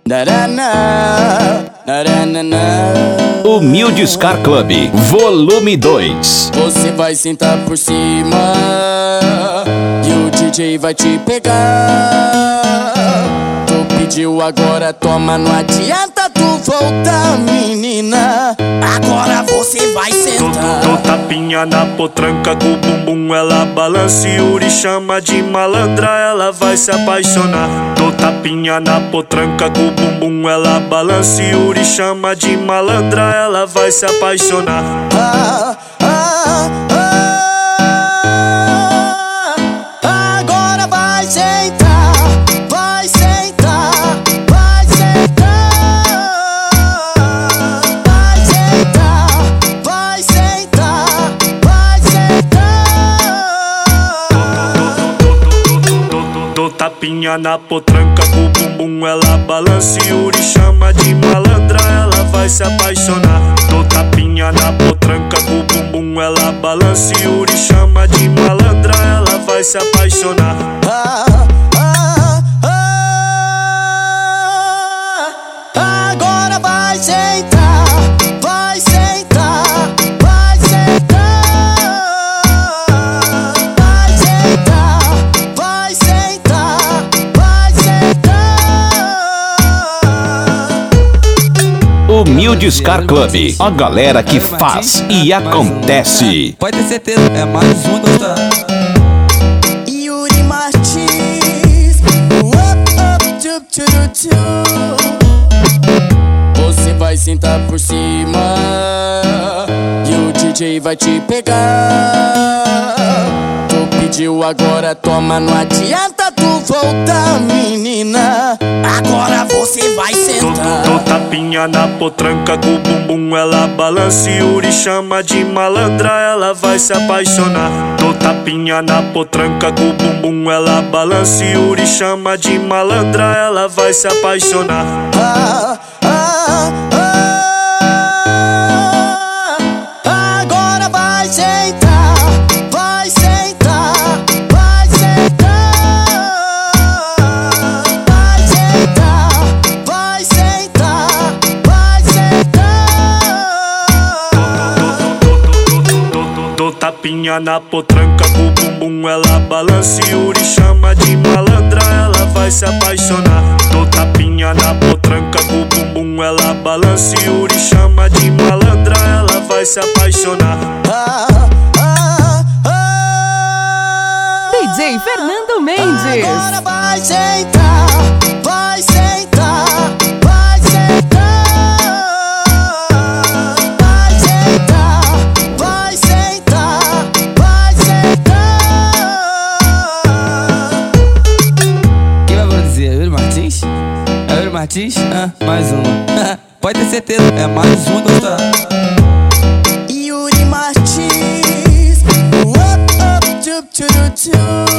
Humilde Scar Club, volume 2. Você vai sentar por cima e o DJ vai te pegar. Tu pediu, agora toma, não adianta tu voltar, menina. Agora você vai sentar. Dou tapinha na potranca com o bumbum, ela balança e Yuri chama de malandra, ela vai se apaixonar. Dou tapinha na potranca com o bumbum, ela balança e Yuri chama de malandra, ela vai se apaixonar. Agora vai sentar, vai sentar, vai sentar, vai sentar, vai sentar, vai sentar. Dou tapinha na potranca com o bumbum, ela balança e Yuri chama de malandra, ela vai se apaixonar. Dou tapinha na potranca com o bumbum, ela balança e Yuri chama de malandra, ela vai se apaixonar. Agora vai sentar, vai sentar, vai sentar, vai sentar, vai sentar, vai sentar. Humilde Scar Club, a galera que faz e acontece. Pode ter certeza, é mais um gostar. Yuri Martins, tchup, tchup, tchup. Você vai sentar por cima e o DJ vai te pegar. Tu pediu, agora toma, não adianta tu voltar, menina. Agora você vai sentar. Dou tapinha na potranca com o bumbum, ela balança e Yuri chama de malandra, ela vai se apaixonar. Dou tapinha na potranca com o bumbum, ela balança e Yuri chama de malandra, ela vai se apaixonar. Agora vai sentar, vai sentar, vai sentar, vai sentar, vai sentar, vai sentar. Dou tapinha na potranca com o bumbum, ela balança e Yuri chama de malandra, ela vai se apaixonar. Dou tapinha na potranca com o bumbum, ela balança e Yuri chama de malandra, ela vai se apaixonar. DJ Fernando Mendes. Agora vai sentar, vai sentar, vai sentar, vai sentar, vai sentar, vai sentar. Quem vai produzir? É Yuri Martins? É Yuri Martins? Mais um. Pode ter certeza, é mais um gostar. Yuri Martins, tchup, tchup, tchup.